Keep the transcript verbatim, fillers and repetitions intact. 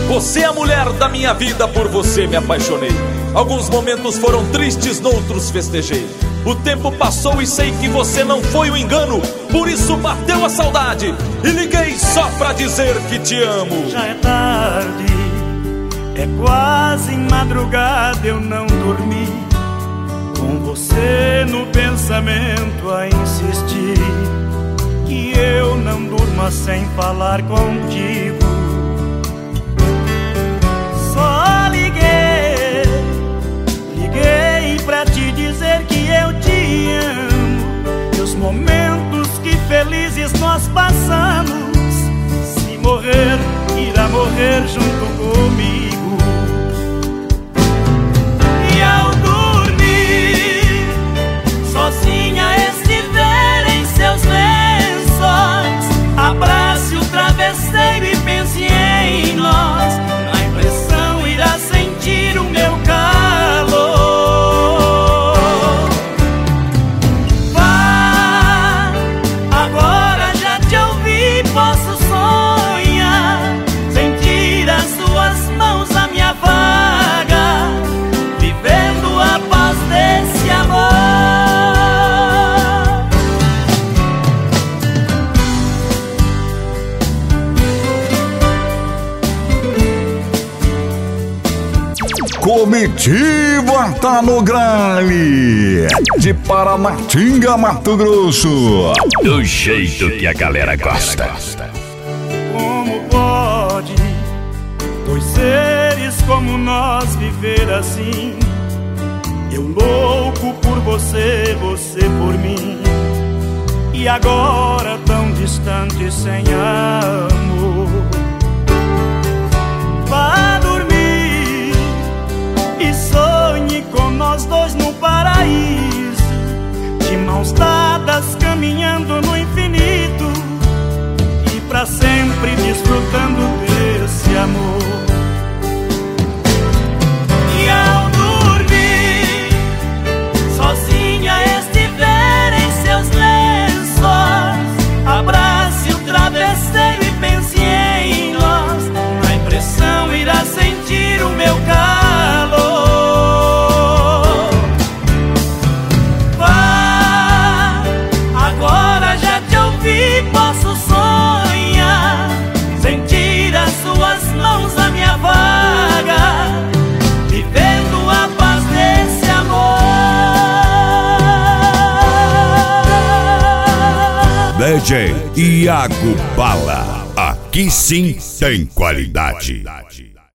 Você é a mulher da minha vida, por você me apaixonei. Alguns momentos foram tristes, noutros festejei. O tempo passou e sei que você não foi um engano. Por isso bateu a saudade e liguei só pra dizer que te amo. Já é tarde, é quase madrugada, eu não dormi. Com você no pensamento a insistir, que eu não durma sem falar contigo. Só liguei, liguei pra te dizer que eu te amo. E os momentos que felizes nós passamos, se morrer, irá morrer junto comigo. E ao dormir, sozinha estiver em seus lençóis, abrace o travesseiro e pense em nós. Na impressão irá sentir o meu calor. Vá, agora já te ouvi, posso sonhar, sentir as suas mãos à minha vaga, vivendo a paz desse amor. Comitiva tá no grale, de Paranatinga, Mato Grosso, do jeito que a galera gosta. Como pode dois seres como nós viver assim? Eu louco por você, você por mim, e agora tão distante sem amor. Vá dormir e sonhe com nós dois no paraíso, de mãos dadas caminhando no infinito, e pra sempre desfrutando desse amor. E ao dormir, sozinha estiver em seus lençóis, abrace o travesseiro e pense em nós. Na impressão irá sentir o meu calor. Vá, agora já te ouvi, posso sonhar, sentir as suas mãos à minha vaga, vivendo a paz desse amor. D J Iago Bala, aqui sim tem qualidade.